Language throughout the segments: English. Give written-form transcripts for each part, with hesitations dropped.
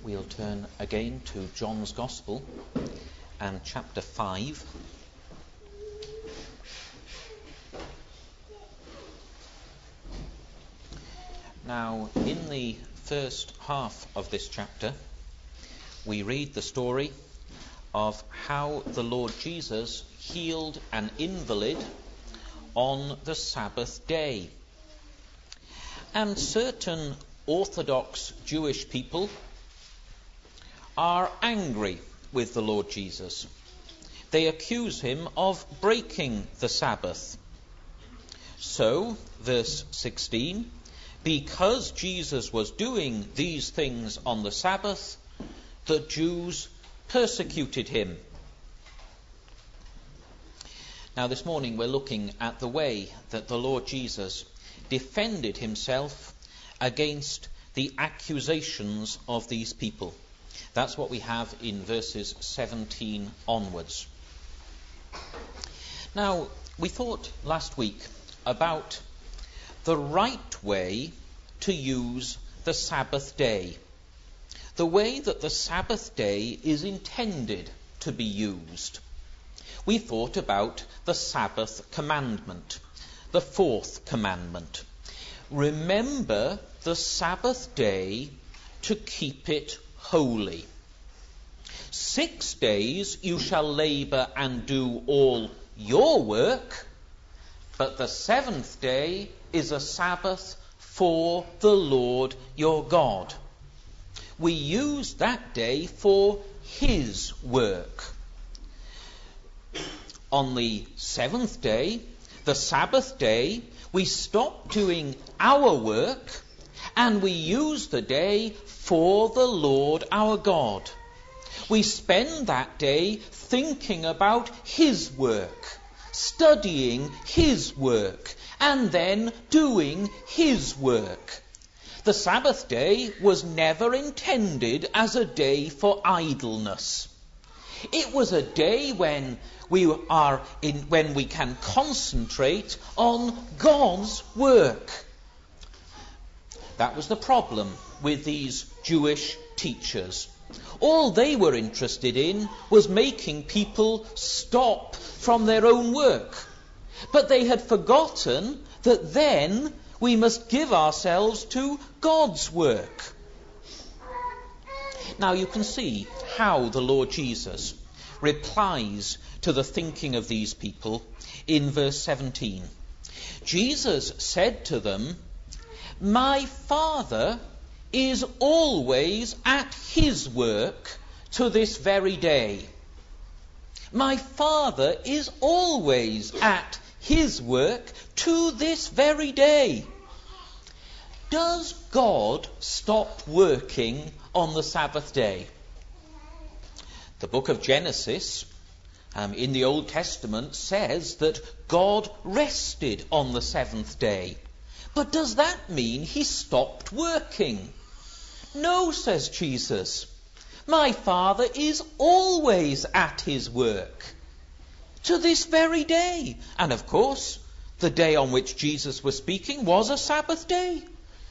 we'll turn again to John's Gospel and chapter 5. Now, in the first half of this chapter, we read the story of how the Lord Jesus healed an invalid on the Sabbath day. And certain Orthodox Jewish people are angry with the Lord Jesus. They accuse him of breaking the Sabbath. So, verse 16, because Jesus was doing these things on the Sabbath, the Jews persecuted him. Now this morning we're looking at the way that the Lord Jesus defended himself against the accusations of these people. That's what we have in verses 17 onwards. Now, we thought last week about the right way to use the Sabbath day. The way that the Sabbath day is intended to be used. We thought about the Sabbath commandment, the fourth commandment. Remember the Sabbath day to keep it holy. 6 days you shall labour and do all your work, but the seventh day is a Sabbath for the Lord your God. We use that day for his work. On the seventh day, the Sabbath day, we stop doing our work and we use the day for the Lord our God. We spend that day thinking about his work, studying his work, and then doing his work. The Sabbath day was never intended as a day for idleness. It was a day when we can concentrate on God's work. That was the problem with these Jewish teachers. All they were interested in was making people stop from their own work. But they had forgotten that then we must give ourselves to God's work. Now you can see how the Lord Jesus replies to the thinking of these people in verse 17. Jesus said to them, "My Father is always at his work to this very day." My Father is always at his work to this very day. Does God stop working on the Sabbath day? The book of Genesis in the Old Testament says that God rested on the seventh day. But does that mean he stopped working? No, says Jesus. My Father is always at his work to this very day. And of course, the day on which Jesus was speaking was a Sabbath day.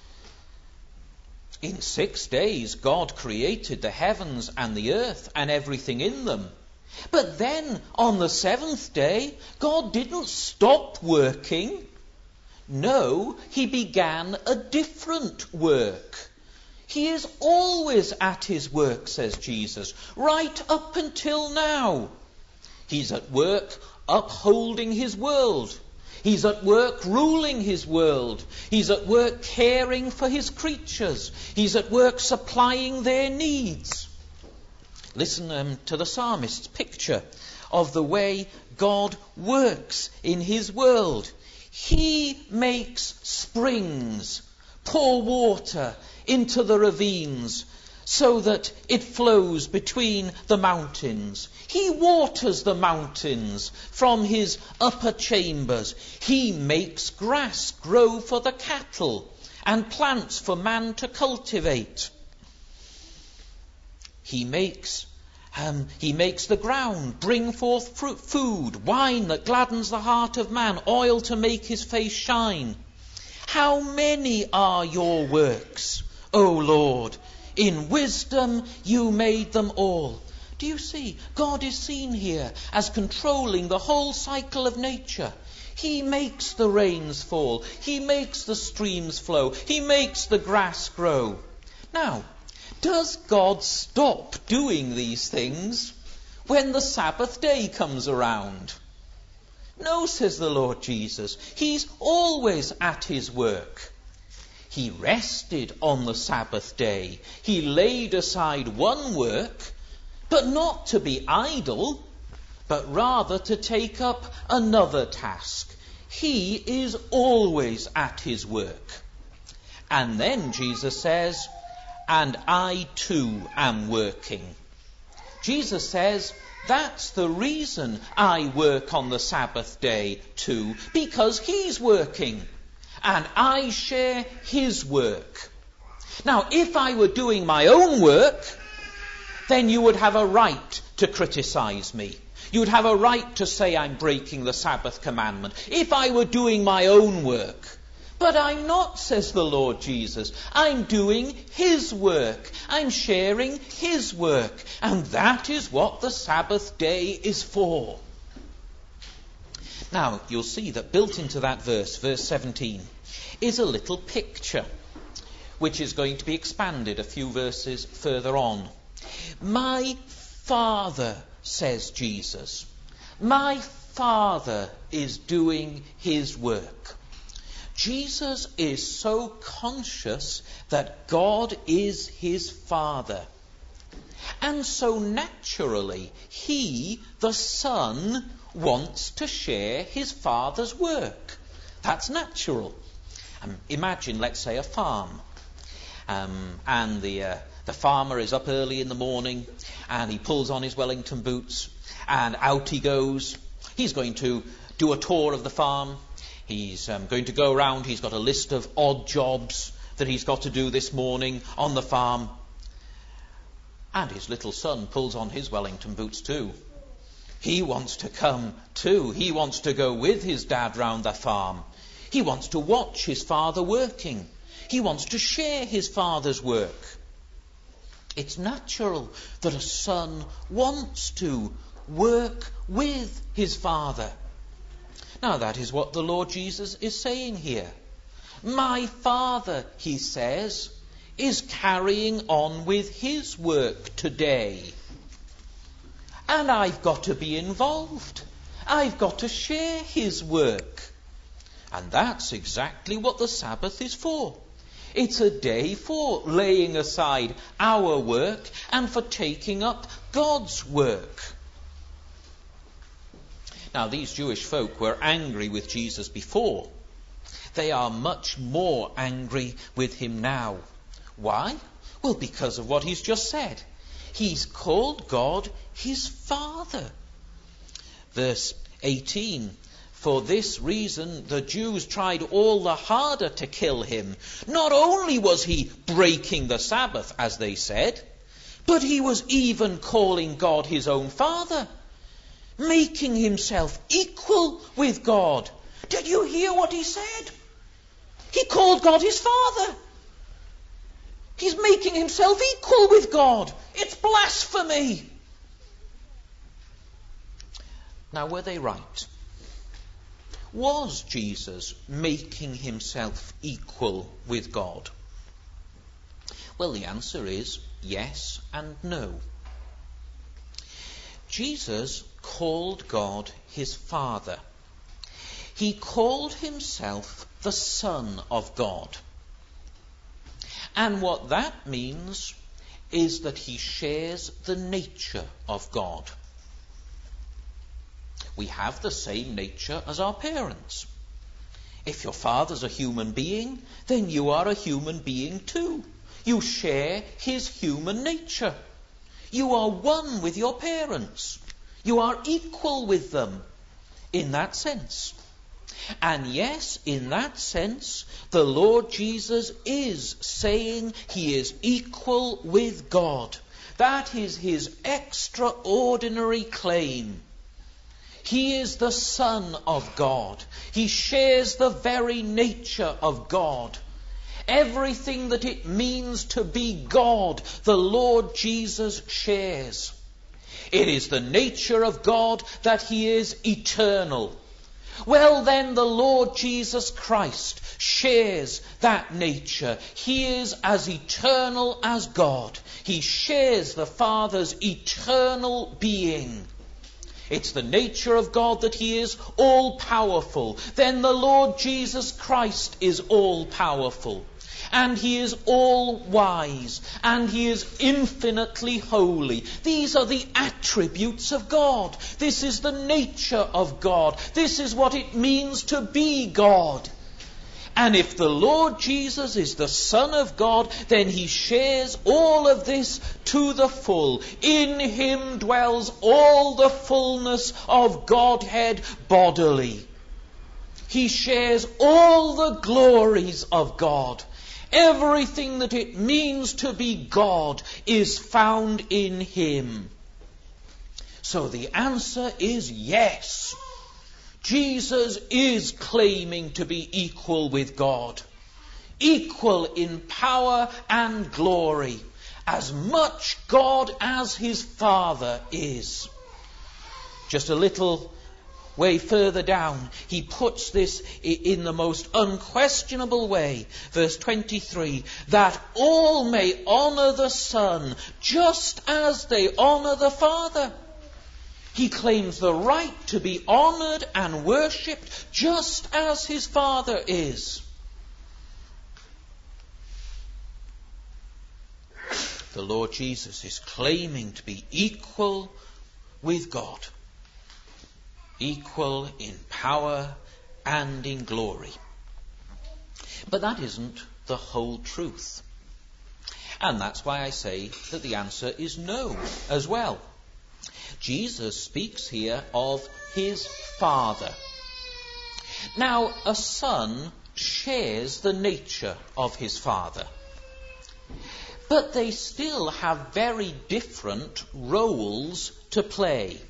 In 6 days, God created the heavens and the earth and everything in them. But then, on the seventh day, God didn't stop working. No, he began a different work. He is always at his work, says Jesus, right up until now. He's at work upholding his world. He's at work ruling his world. He's at work caring for his creatures. He's at work supplying their needs. Listen to the psalmist's picture of the way God works in his world. He makes springs pour water into the ravines so that it flows between the mountains. He waters the mountains from his upper chambers. He makes grass grow for the cattle and plants for man to cultivate. He makes the ground bring forth food, wine that gladdens the heart of man, oil to make his face shine. How many are your works, O Lord? In wisdom you made them all. Do you see? God is seen here as controlling the whole cycle of nature. He makes the rains fall. He makes the streams flow. He makes the grass grow. Now, does God stop doing these things when the Sabbath day comes around? No, says the Lord Jesus. He's always at his work. He rested on the Sabbath day. He laid aside one work, but not to be idle, but rather to take up another task. He is always at his work. And then Jesus says, and I too am working. Jesus says, that's the reason I work on the Sabbath day too, because he's working, and I share his work. Now, if I were doing my own work, then you would have a right to criticize me. You'd have a right to say I'm breaking the Sabbath commandment, if I were doing my own work. But I'm not, says the Lord Jesus. I'm doing his work. I'm sharing his work. And that is what the Sabbath day is for. Now, you'll see that built into that verse 17, is a little picture, which is going to be expanded a few verses further on. My Father, says Jesus, my Father is doing his work. Jesus is so conscious that God is his Father. And so naturally, he, the Son, wants to share his Father's work. That's natural. Imagine, let's say, a farm. And the farmer is up early in the morning, and he pulls on his Wellington boots, and out he goes. He's going to do a tour of the farm. He's going to go around. He's got a list of odd jobs that he's got to do this morning on the farm. And his little son pulls on his Wellington boots too. He wants to come too. He wants to go with his dad round the farm. He wants to watch his father working. He wants to share his father's work. It's natural that a son wants to work with his father. Now that is what the Lord Jesus is saying here. My Father, he says, is carrying on with his work today. And I've got to be involved. I've got to share his work. And that's exactly what the Sabbath is for. It's a day for laying aside our work and for taking up God's work. Now, these Jewish folk were angry with Jesus before. They are much more angry with him now. Why? Well, because of what he's just said. He's called God his Father. Verse 18, for this reason the Jews tried all the harder to kill him. Not only was he breaking the Sabbath, as they said, but he was even calling God his own Father, making himself equal with God. Did you hear what he said? He called God his Father. He's making himself equal with God. It's blasphemy. Now, were they right? Was Jesus making himself equal with God? Well, the answer is yes and no. Jesus called God his Father. He called himself the Son of God. And what that means is that he shares the nature of God. We have the same nature as our parents. If your father's a human being, then you are a human being too. You share his human nature. You are one with your parents. You are equal with them in that sense. And yes, in that sense, the Lord Jesus is saying he is equal with God. That is his extraordinary claim. He is the Son of God. He shares the very nature of God. Everything that it means to be God, the Lord Jesus shares. It is the nature of God that he is eternal. Well then, the Lord Jesus Christ shares that nature. He is as eternal as God. He shares the Father's eternal being. It's the nature of God that he is all-powerful. Then the Lord Jesus Christ is all-powerful. And he is all-wise. And he is infinitely holy. These are the attributes of God. This is the nature of God. This is what it means to be God. And if the Lord Jesus is the Son of God, then he shares all of this to the full. In him dwells all the fullness of Godhead bodily. He shares all the glories of God. Everything that it means to be God is found in him. So the answer is yes. Jesus is claiming to be equal with God. Equal in power and glory. As much God as his Father is. Just a little way further down, he puts this in the most unquestionable way. Verse 23, that all may honour the Son just as they honour the Father. He claims the right to be honoured and worshipped just as his Father is. The Lord Jesus is claiming to be equal with God. Equal in power and in glory. But that isn't the whole truth. And that's why I say that the answer is no as well. Jesus speaks here of his Father. Now, a son shares the nature of his father. But they still have very different roles to play.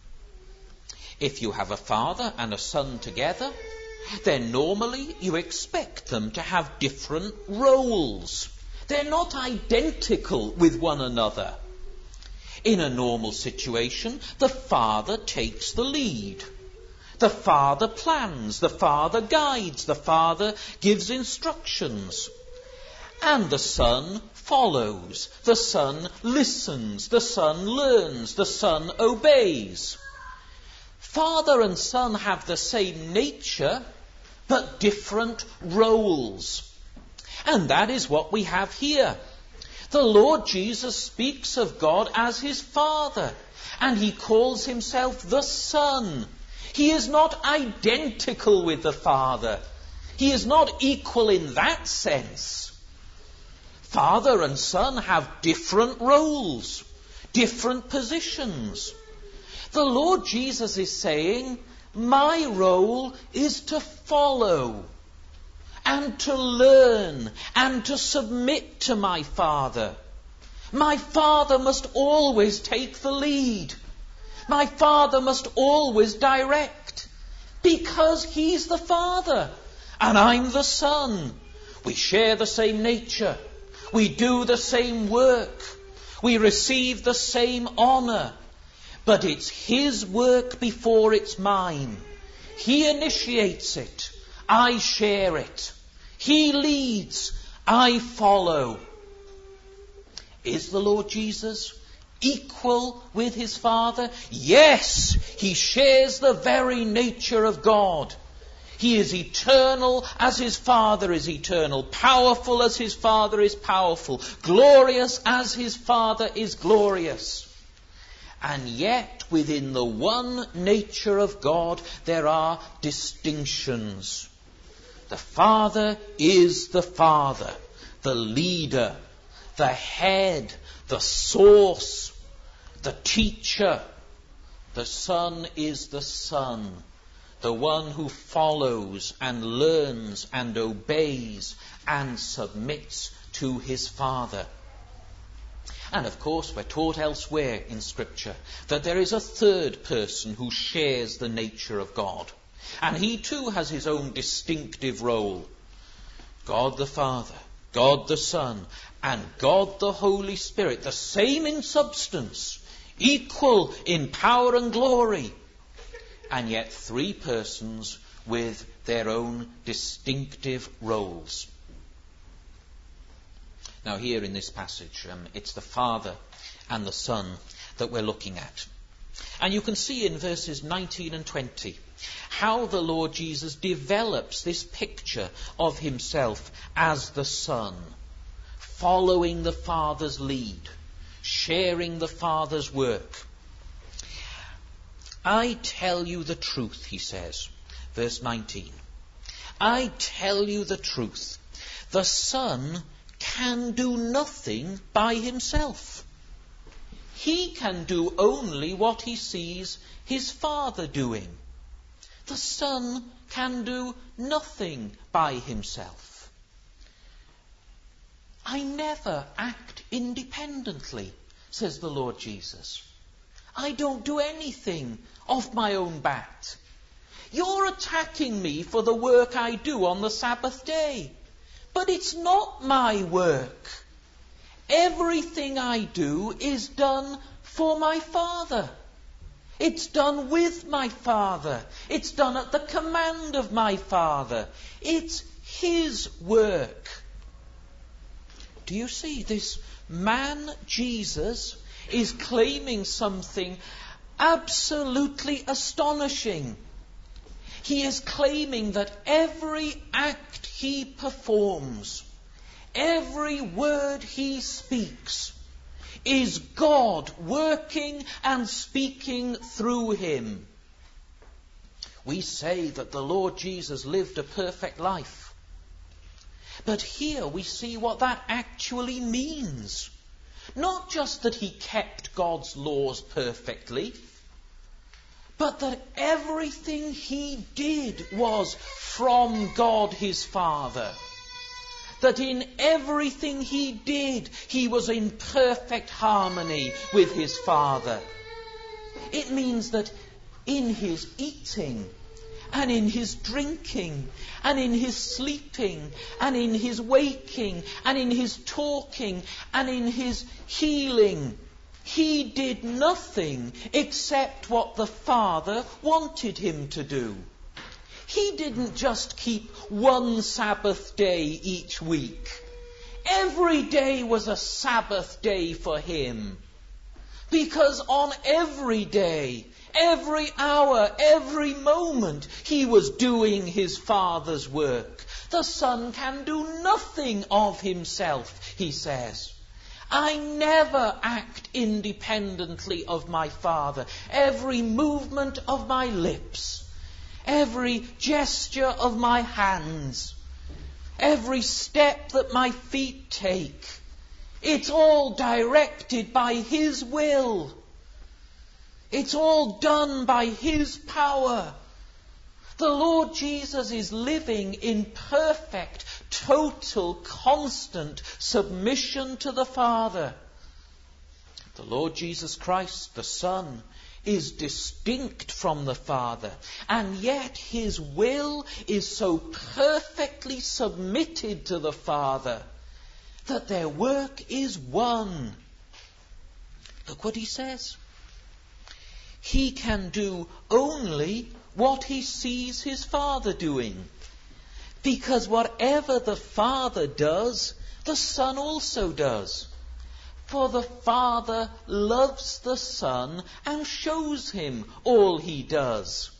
If you have a father and a son together, then normally you expect them to have different roles. They're not identical with one another. In a normal situation, the father takes the lead. The father plans, the father guides, the father gives instructions. And the son follows, the son listens, the son learns, the son obeys. Father and son have the same nature, but different roles. And that is what we have here. The Lord Jesus speaks of God as his Father, and he calls himself the Son. He is not identical with the Father. He is not equal in that sense. Father and Son have different roles, different positions. The Lord Jesus is saying, my role is to follow and to learn and to submit to my Father. My Father must always take the lead. My Father must always direct, because he's the Father and I'm the Son. We share the same nature. We do the same work. We receive the same honour. But it's his work before it's mine. He initiates it. I share it. He leads. I follow. Is the Lord Jesus equal with his Father? Yes, he shares the very nature of God. He is eternal as his Father is eternal, powerful as his Father is powerful, glorious as his Father is glorious. And yet, within the one nature of God, there are distinctions. The Father is the Father, the leader, the head, the source, the teacher. The Son is the Son, the one who follows and learns and obeys and submits to his Father. And of course, we're taught elsewhere in Scripture that there is a third person who shares the nature of God. And he too has his own distinctive role. God the Father God the Son and God the Holy Spirit, the same in substance, equal in power and glory, and yet three persons with their own distinctive roles. Now here in this passage, it's the Father and the Son that we're looking at. And you can see in verses 19 and 20 how the Lord Jesus develops this picture of himself as the Son, following the Father's lead, sharing the Father's work. I tell you the truth, he says, verse 19. I tell you the truth. The Son can do nothing by himself. He can do only what he sees his Father doing. The Son can do nothing by himself. I never act independently, says the Lord Jesus. I don't do anything off my own bat. You're attacking me for the work I do on the Sabbath day. But it's not my work. Everything I do is done for my Father. It's done with my Father. It's done at the command of my Father. It's his work. Do you see? This man, Jesus, is claiming something absolutely astonishing. He is claiming that every act he performs, every word he speaks, is God working and speaking through him. We say that the Lord Jesus lived a perfect life. But here we see what that actually means. Not just that he kept God's laws perfectly, but that everything he did was from God his Father. That in everything he did, he was in perfect harmony with his Father. It means that in his eating, and in his drinking, and in his sleeping, and in his waking, and in his talking, and in his healing, he did nothing except what the Father wanted him to do. He didn't just keep one Sabbath day each week. Every day was a Sabbath day for him. Because on every day, every hour, every moment, he was doing his Father's work. The Son can do nothing of himself, he says. I never act independently of my Father. Every movement of my lips, every gesture of my hands, every step that my feet take, it's all directed by his will. It's all done by his power. The Lord Jesus is living in perfect, total, constant submission to the Father. The Lord Jesus Christ, the Son, is distinct from the Father, and yet his will is so perfectly submitted to the Father that their work is one. Look what he says. He can do only what he sees his Father doing. Because whatever the Father does, the Son also does. For the Father loves the Son and shows him all he does.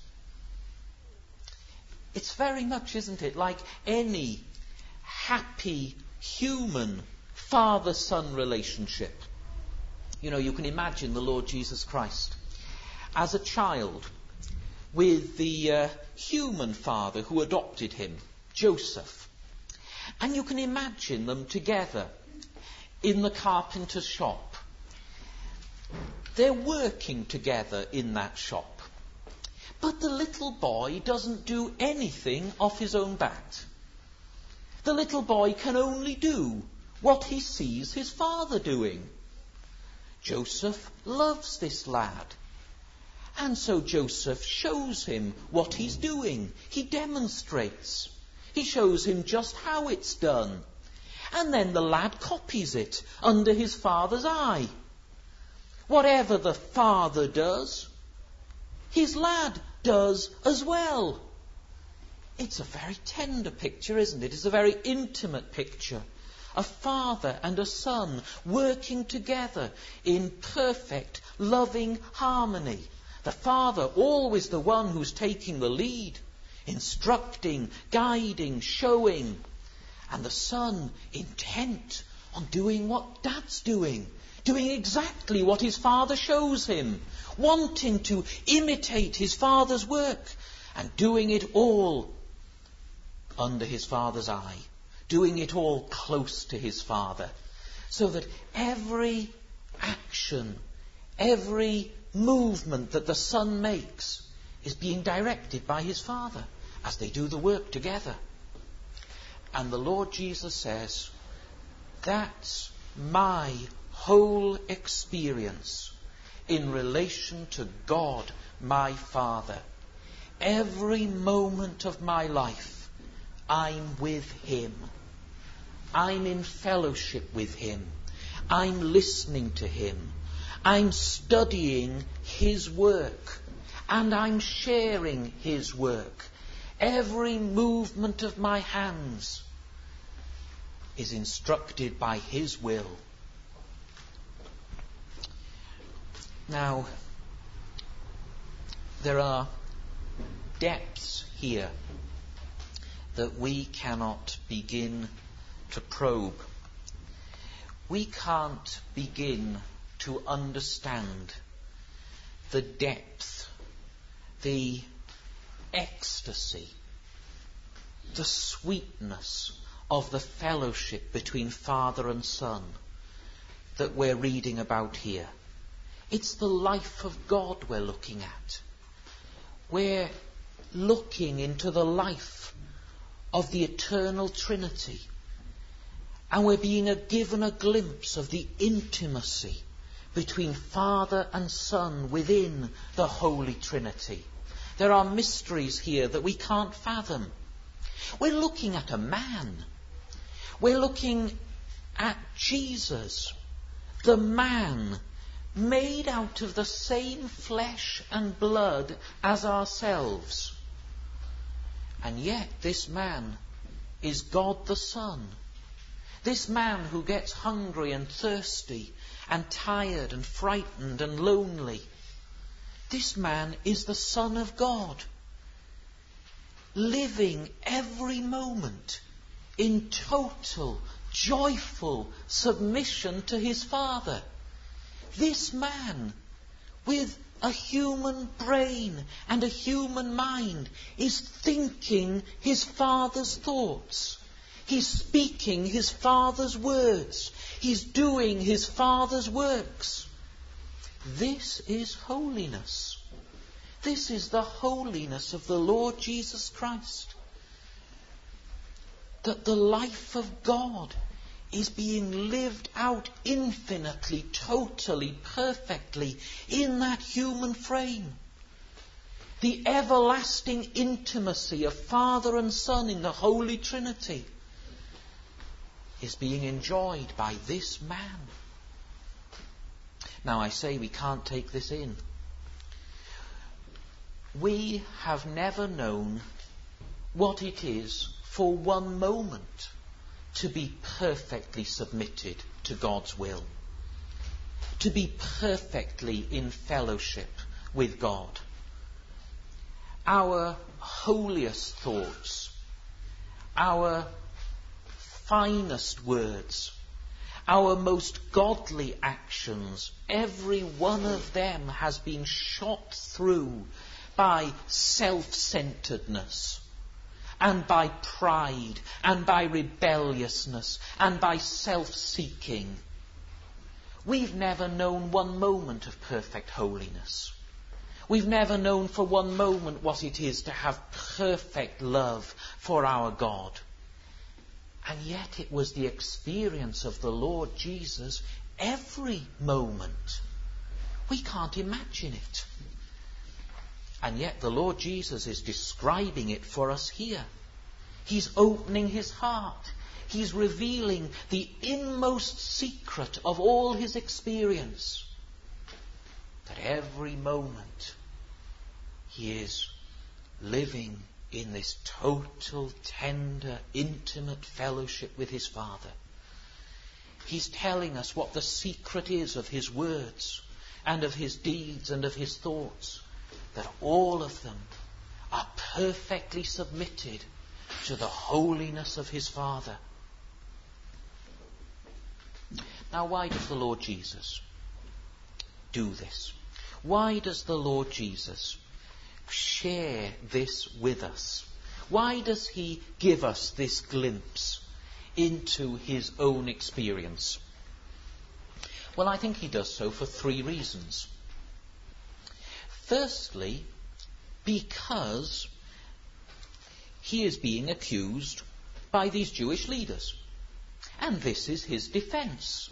It's very much, isn't it, like any happy human father-son relationship. You know, you can imagine the Lord Jesus Christ as a child with the human father who adopted him, Joseph. And you can imagine them together in the carpenter's shop. They're working together in that shop. But the little boy doesn't do anything off his own bat. The little boy can only do what he sees his father doing. Joseph loves this lad. And so Joseph shows him what he's doing. He demonstrates. He shows him just how it's done. And then the lad copies it under his father's eye. Whatever the father does, his lad does as well. It's a very tender picture, isn't it? It's a very intimate picture. A father and a son working together in perfect, loving harmony. The father always the one who's taking the lead, instructing, guiding, showing. And the son intent on doing what dad's doing exactly what his father shows him, wanting to imitate his father's work, and doing it all under his father's eye, doing it all close to his father, so that every action, every movement that the son makes is being directed by his father as they do the work together. And the Lord Jesus says, that's my whole experience in relation to God, my Father. Every moment of my life, I'm with Him. I'm in fellowship with Him. I'm listening to Him. I'm studying His work. And I'm sharing His work. Every movement of my hands is instructed by His will. Now, there are depths here that we cannot begin to probe. We can't begin to understand the depth, the ecstasy, the sweetness of the fellowship between Father and Son that we're reading about here. It's the life of God we're looking at. We're looking into the life of the eternal Trinity. And we're being given a glimpse of the intimacy between Father and Son within the Holy Trinity. There are mysteries here that we can't fathom. We're looking at a man. We're looking at Jesus, the man made out of the same flesh and blood as ourselves. And yet this man is God the Son. This man who gets hungry and thirsty and tired and frightened and lonely. This man is the Son of God, living every moment in total, joyful submission to his Father. This man, with a human brain and a human mind, is thinking his Father's thoughts. He's speaking his Father's words. He's doing his Father's works. This is holiness. This is the holiness of the Lord Jesus Christ. That the life of God is being lived out infinitely, totally, perfectly in that human frame. The everlasting intimacy of Father and Son in the Holy Trinity is being enjoyed by this man. Now I say we can't take this in. We have never known what it is for one moment to be perfectly submitted to God's will, to be perfectly in fellowship with God. Our holiest thoughts, our finest words, our most godly actions, every one of them has been shot through by self-centeredness, and by pride, and by rebelliousness, and by self-seeking. We've never known one moment of perfect holiness. We've never known for one moment what it is to have perfect love for our God. And yet it was the experience of the Lord Jesus every moment. We can't imagine it. And yet the Lord Jesus is describing it for us here. He's opening his heart. He's revealing the inmost secret of all his experience. That every moment he is living in this total, tender, intimate fellowship with his Father. He's telling us what the secret is of his words and of his deeds and of his thoughts, that all of them are perfectly submitted to the holiness of his Father. Now, why does the Lord Jesus do this? Why does the Lord Jesus share this with us? Why does he give us this glimpse into his own experience? Well, I think he does so for 3 reasons. Firstly, because he is being accused by these Jewish leaders. And this is his defense.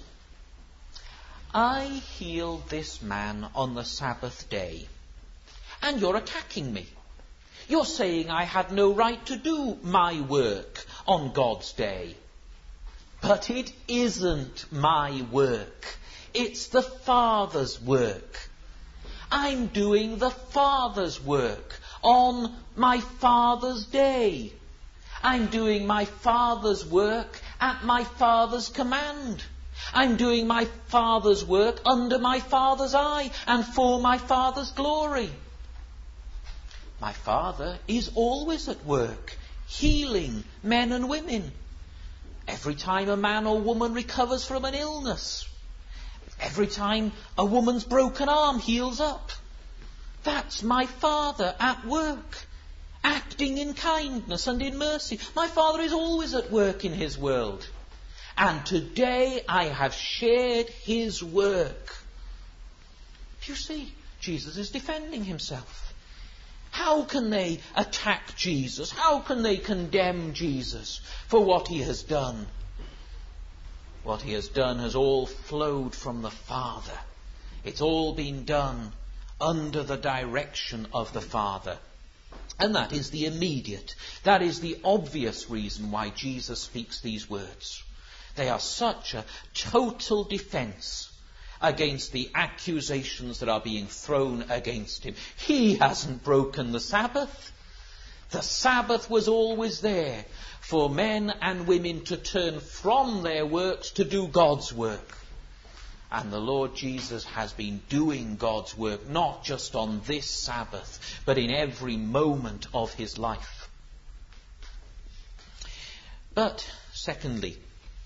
I healed this man on the Sabbath day, and you're attacking me. You're saying I had no right to do my work on God's day. But it isn't my work. It's the Father's work. I'm doing the Father's work on my Father's day. I'm doing my Father's work at my Father's command. I'm doing my Father's work under my Father's eye and for my Father's glory. My Father is always at work, healing men and women. Every time a man or woman recovers from an illness, every time a woman's broken arm heals up, that's my Father at work, acting in kindness and in mercy. My Father is always at work in his world. And today I have shared his work. You see, Jesus is defending himself. How can they attack Jesus? How can they condemn Jesus for what he has done? What he has done has all flowed from the Father. It's all been done under the direction of the Father. And that is the immediate, that is the obvious reason why Jesus speaks these words. They are such a total defense against the accusations that are being thrown against him. He hasn't broken the Sabbath. The Sabbath was always there for men and women to turn from their works to do God's work. And the Lord Jesus has been doing God's work, not just on this Sabbath, but in every moment of his life. But, secondly,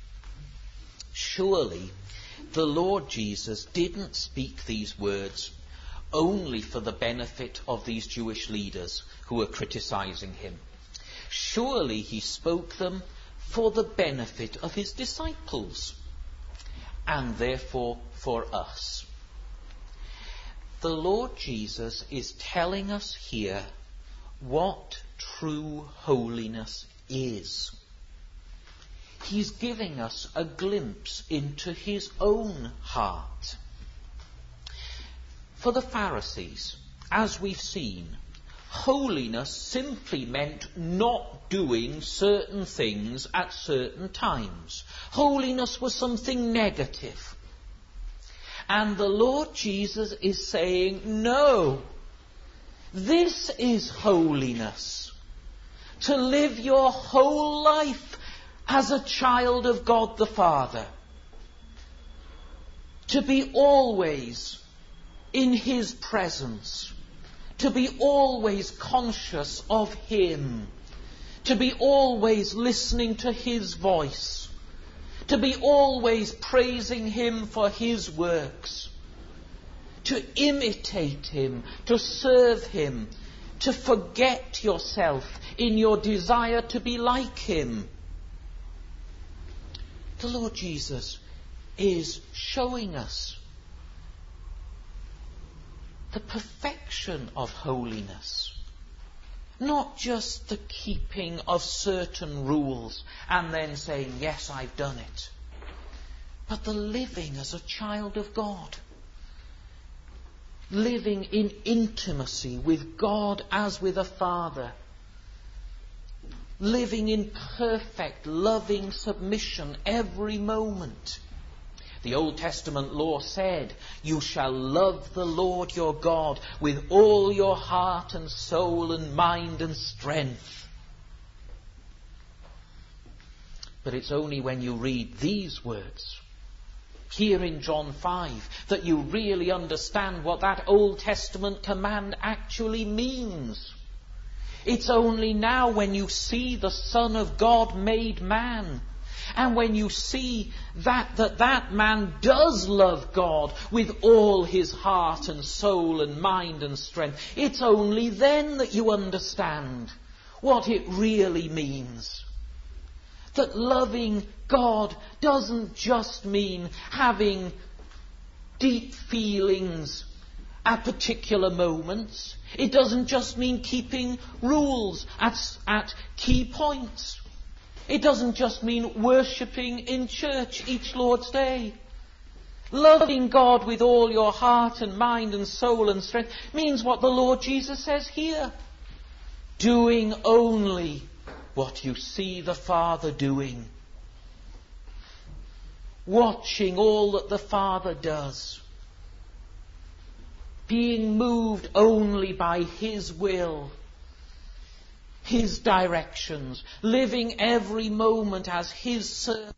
surely the Lord Jesus didn't speak these words only for the benefit of these Jewish leaders who were criticizing him. Surely he spoke them for the benefit of his disciples, and therefore for us. The Lord Jesus is telling us here what true holiness is. He's giving us a glimpse into his own heart. For the Pharisees, as we've seen, holiness simply meant not doing certain things at certain times. Holiness was something negative. And the Lord Jesus is saying, no, this is holiness. To live your whole life as a child of God the Father. To be always in his presence. To be always conscious of him. To be always listening to his voice. To be always praising him for his works. To imitate him. To serve him. To forget yourself in your desire to be like him. The Lord Jesus is showing us the perfection of holiness. Not just the keeping of certain rules and then saying, yes, I've done it. But the living as a child of God. Living in intimacy with God as with a father. living in perfect, loving submission every moment. The Old Testament law said, "You shall love the Lord your God with all your heart and soul and mind and strength." But it's only when you read these words here in John 5 that you really understand what that Old Testament command actually means. It's only now when you see the Son of God made man, and when you see that man does love God with all his heart and soul and mind and strength, it's only then that you understand what it really means. That loving God doesn't just mean having deep feelings at particular moments. It doesn't just mean keeping rules at key points. It doesn't just mean worshipping in church each Lord's Day. Loving God with all your heart and mind and soul and strength means what the Lord Jesus says here. Doing only what you see the Father doing. Watching all that the Father does. Being moved only by His will, His directions, living every moment as His servant.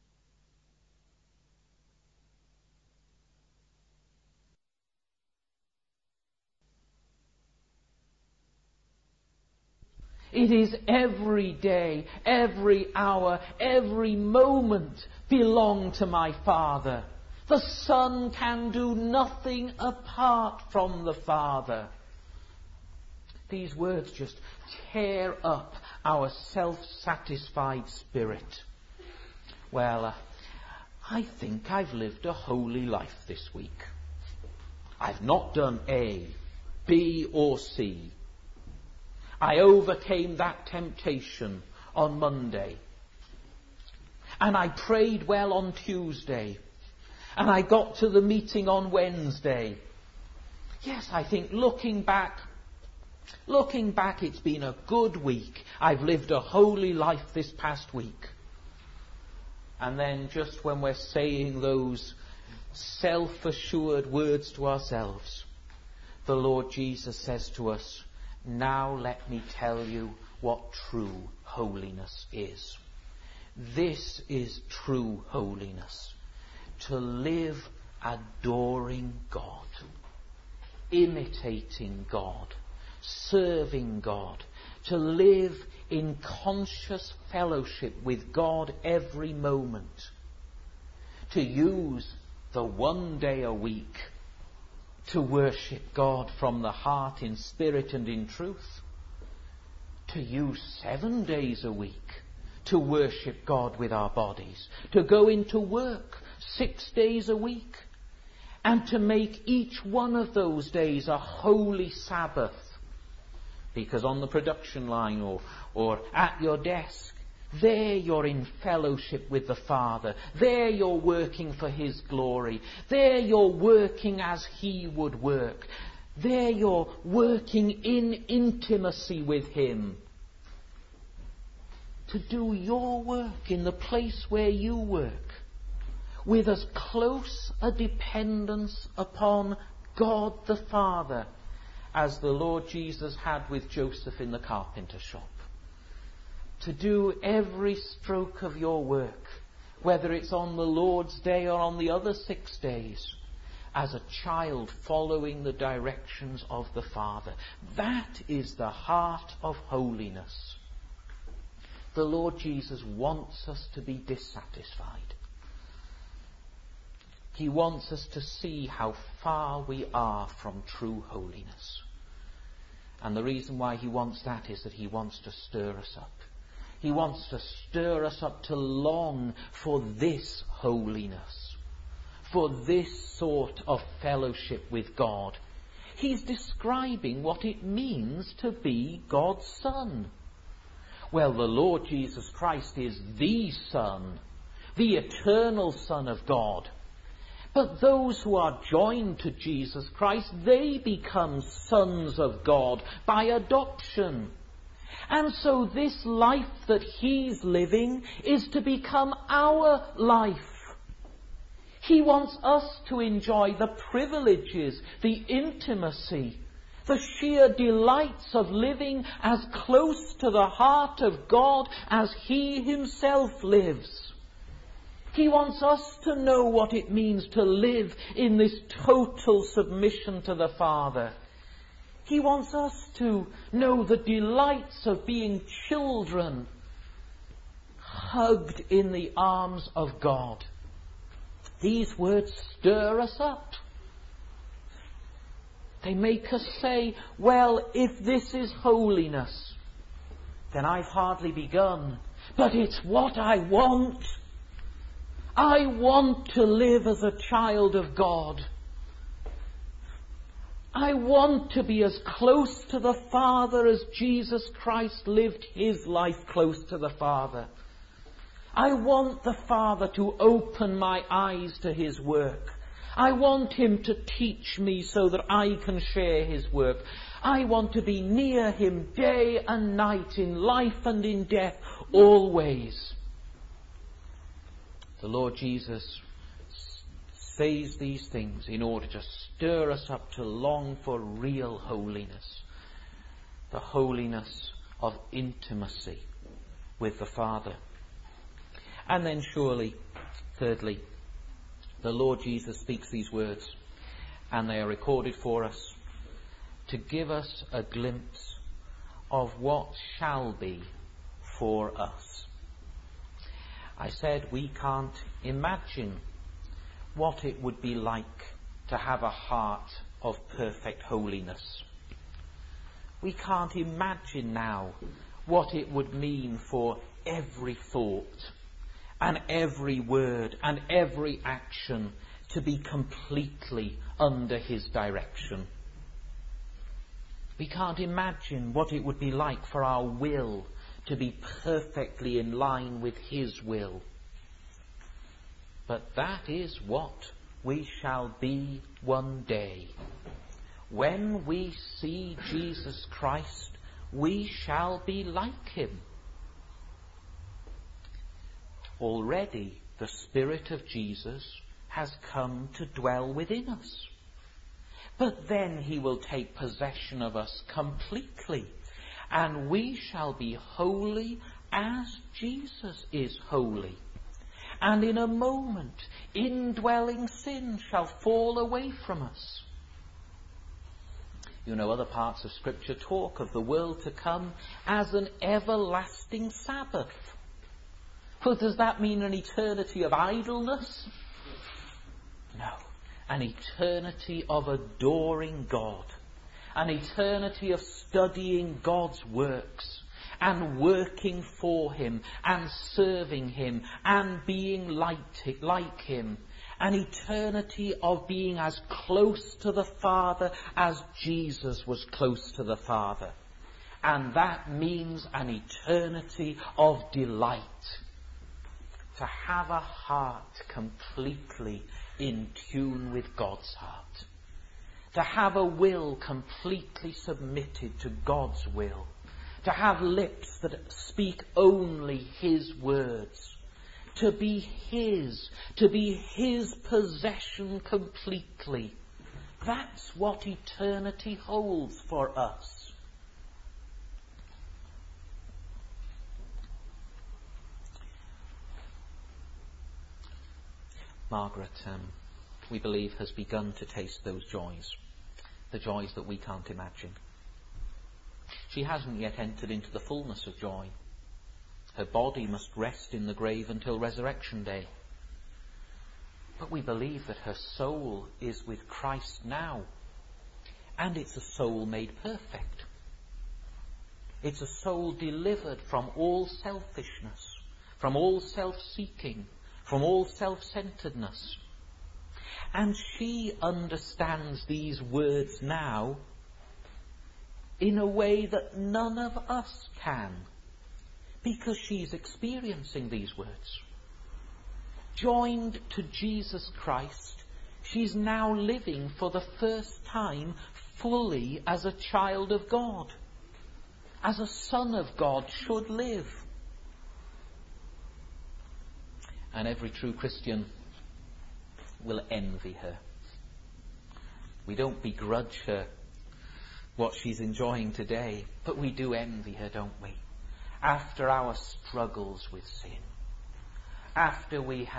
It is every day, every hour, every moment belong to my Father. The Son can do nothing apart from the Father. These words just tear up our self-satisfied spirit. Well, I think I've lived a holy life this week. I've not done A, B or C. I overcame that temptation on Monday. And I prayed well on Tuesday. And I got to the meeting on Wednesday. Yes, I think looking back, it's been a good week. I've lived a holy life this past week. And then just when we're saying those self-assured words to ourselves, the Lord Jesus says to us, "Now let me tell you what true holiness is." This is true holiness. To live adoring God, imitating God, serving God, to live in conscious fellowship with God every moment, to use the one day a week to worship God from the heart in spirit and in truth, to use 7 days a week to worship God with our bodies, to go into work 6 days a week, and to make each one of those days a holy Sabbath. Because on the production line or at your desk, there you're in fellowship with the Father. There you're working for His glory. There you're working as He would work. There you're working in intimacy with Him. To do your work in the place where you work, with as close a dependence upon God the Father as the Lord Jesus had with Joseph in the carpenter shop. To do every stroke of your work, whether it's on the Lord's Day or on the other 6 days, as a child following the directions of the Father. That is the heart of holiness. The Lord Jesus wants us to be dissatisfied. He wants us to see how far we are from true holiness. And the reason why He wants that is that He wants to stir us up. He wants to stir us up to long for this holiness, for this sort of fellowship with God. He's describing what it means to be God's Son. Well, the Lord Jesus Christ is the Son, the eternal Son of God. But those who are joined to Jesus Christ, they become sons of God by adoption. And so this life that he's living is to become our life. He wants us to enjoy the privileges, the intimacy, the sheer delights of living as close to the heart of God as he himself lives. He wants us to know what it means to live in this total submission to the Father. He wants us to know the delights of being children hugged in the arms of God. These words stir us up. They make us say, well, if this is holiness, then I've hardly begun. But it's what I want. I want to live as a child of God. I want to be as close to the Father as Jesus Christ lived his life close to the Father. I want the Father to open my eyes to his work. I want him to teach me so that I can share his work. I want to be near him day and night, in life and in death, always. The Lord Jesus says these things in order to stir us up to long for real holiness. The holiness of intimacy with the Father. And then surely, thirdly, the Lord Jesus speaks these words, and they are recorded for us to give us a glimpse of what shall be for us. I said we can't imagine what it would be like to have a heart of perfect holiness. We can't imagine now what it would mean for every thought and every word and every action to be completely under his direction. We can't imagine what it would be like for our will to be perfectly in line with his will. But that is what we shall be one day. When we see Jesus Christ, we shall be like him. Already the Spirit of Jesus has come to dwell within us. But then he will take possession of us completely, and we shall be holy as Jesus is holy. And in a moment, indwelling sin shall fall away from us. You know, other parts of Scripture talk of the world to come as an everlasting Sabbath. Well, does that mean an eternity of idleness? No. An eternity of adoring God. An eternity of studying God's works and working for him and serving him and being like him. An eternity of being as close to the Father as Jesus was close to the Father. And that means an eternity of delight. To have a heart completely in tune with God's heart. To have a will completely submitted to God's will. To have lips that speak only his words. To be his possession completely. That's what eternity holds for us. Margaret, we believe, has begun to taste those joys. The joys that we can't imagine. She hasn't yet entered into the fullness of joy. Her body must rest in the grave until resurrection day. But we believe that her soul is with Christ now. And it's a soul made perfect. It's a soul delivered from all selfishness, from all self-seeking, from all self-centeredness. And she understands these words now in a way that none of us can, because she's experiencing these words. Joined to Jesus Christ, she's now living for the first time fully as a child of God. as a son of God should live. And every true Christian will envy her. We don't begrudge her what she's enjoying today, but we do envy her, don't we? After our struggles with sin, after we've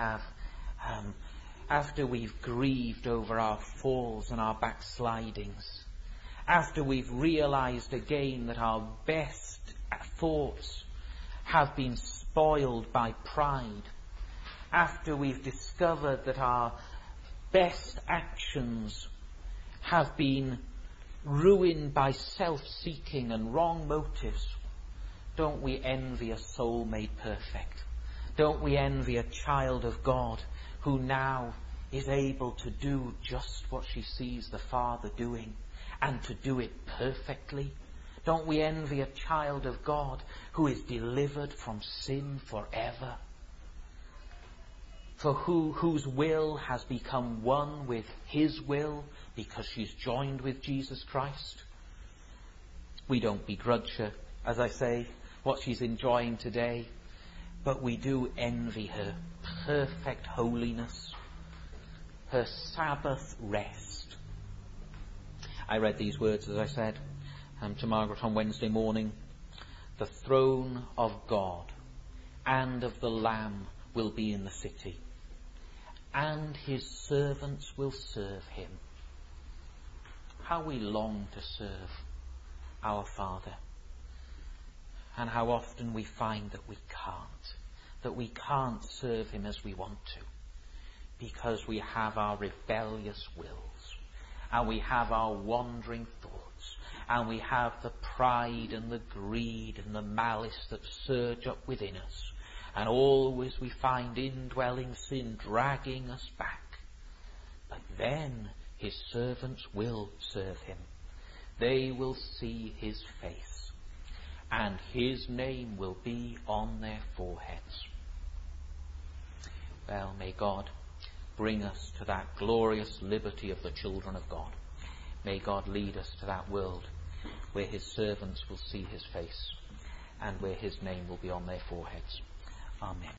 grieved over our falls and our backslidings, after we've realized again that our best thoughts have been spoiled by pride, after we've discovered that our best actions have been ruined by self-seeking and wrong motives, don't we envy a soul made perfect? Don't we envy a child of God who now is able to do just what she sees the Father doing, and to do it perfectly? Don't we envy a child of God who is delivered from sin forever? For whose will has become one with his will because she's joined with Jesus Christ? We don't begrudge her, as I say, what she's enjoying today, but we do envy her perfect holiness, her Sabbath rest. I read these words, as I said, to Margaret on Wednesday morning. The throne of God and of the Lamb will be in the city, and his servants will serve him. How we long to serve our Father, and how often we find that we can't serve him as we want to, because we have our rebellious wills, and we have our wandering thoughts, and we have the pride and the greed and the malice that surge up within us, and always we find indwelling sin dragging us back. But then his servants will serve him. They will see his face, and his name will be on their foreheads. Well, may God bring us to that glorious liberty of the children of God. May God lead us to that world where his servants will see his face, and where his name will be on their foreheads. Amen.